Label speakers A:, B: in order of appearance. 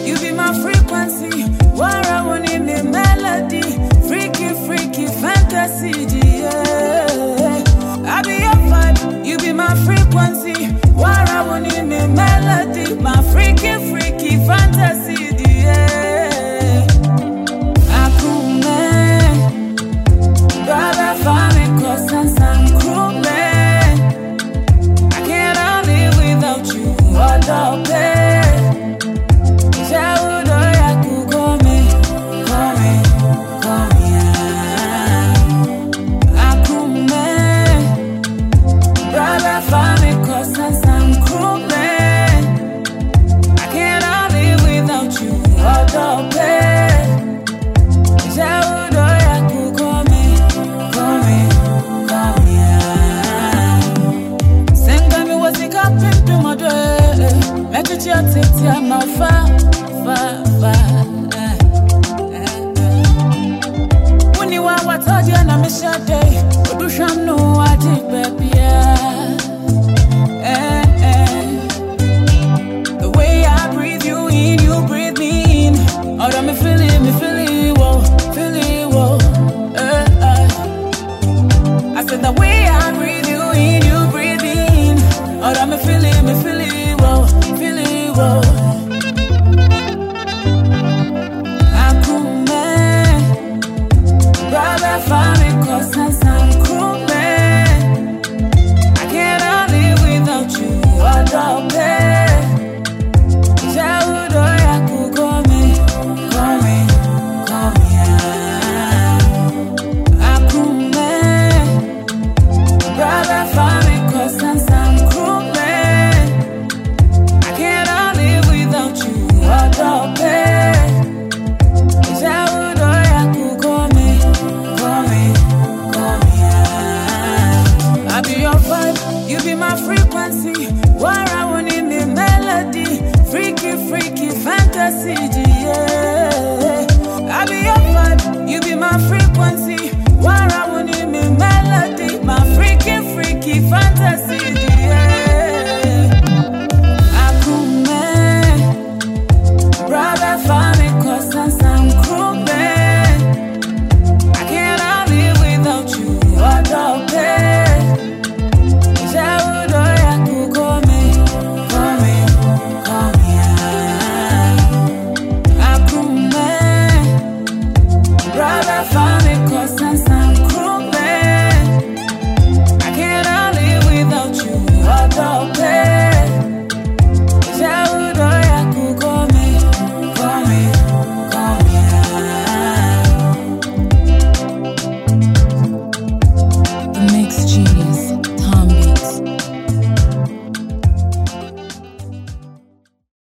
A: you be my frequency. Wara woni me melody, freaky, freaky fantasy, yeah. I be your vibe, you be my frequency. Wara woni me melody, my freaky, freaky fantasy, yeah. Akume, brother, family, cause I'm crew, man. I cannot live without you, what up, I'm a when you are what I did, I'm a short day. But you shall know I did, baby. The way I breathe you in, you breathe me in. Oh, I'm feeling, whoa, feeling, whoa. I said the way I breathe you in, you breathe me in. Oh, I'm feeling, whoa, feeling, whoa. You be my frequency, wara woni me melody, freaky, freaky fantasy, yeah. I be your vibe, you be my frequency, wara woni me melody, my freaky, freaky fantasy.